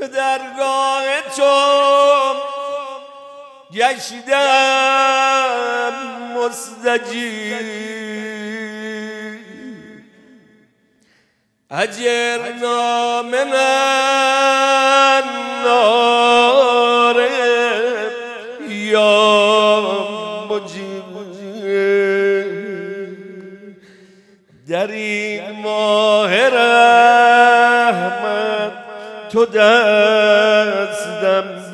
به درگاه تو گشتم مستجیر، اجرنا من النار یا مجیر. در این ماه رحمت تو دستم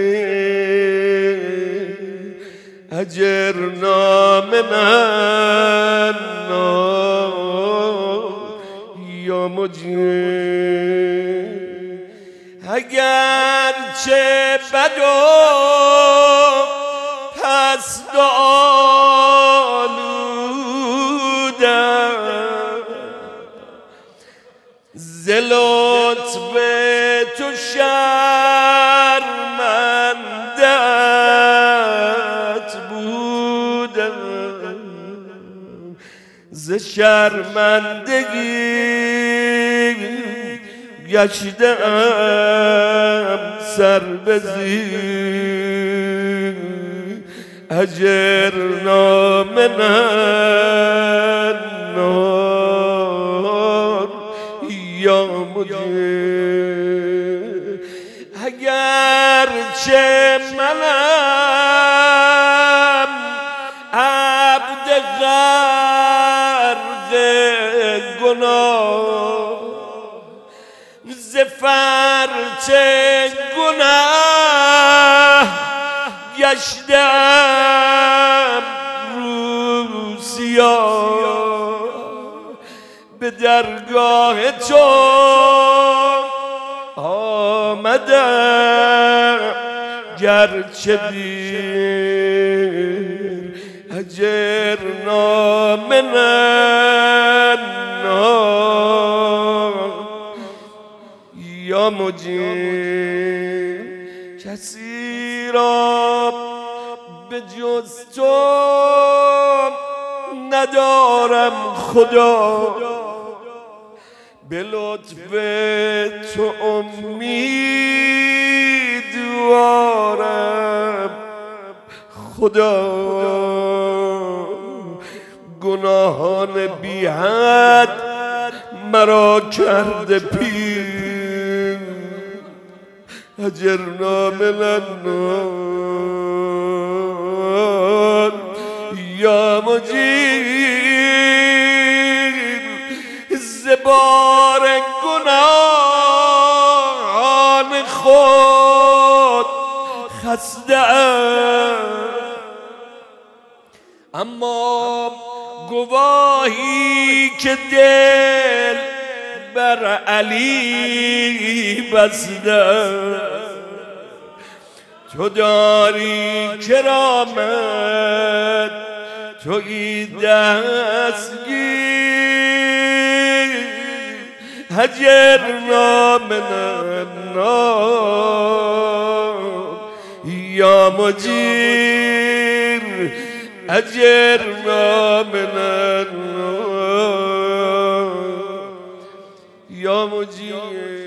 بگیر، اجرنا من النار یا مجیر. اگرچه بد و پست و آلودم، ز لطف تو شرمنده‌ات بودم، ز شرمندگی گشتم سر به زیر، اجرنا من النار یا مجیر. اگرچه منم عبد غرق گناه، ز فرط گناه گشتم روسیاه، به درگاه تو آمدم گرچه دیر، اجرنا من النار یا مجیر. کسی را به جز تو ندارم خدا، به لطف تو امیدوارم خدا. گناهان بی حد مرا کرده پیر، اجرنا من النار یا مجیر. ز بار گناهان خود خسته‌ام، اما گواهی که دل بر علی بسته، تو داری کرامت، تویی دستگیر، اجرنا من النار یا مجیر، اجرنا من النار یا مجیر.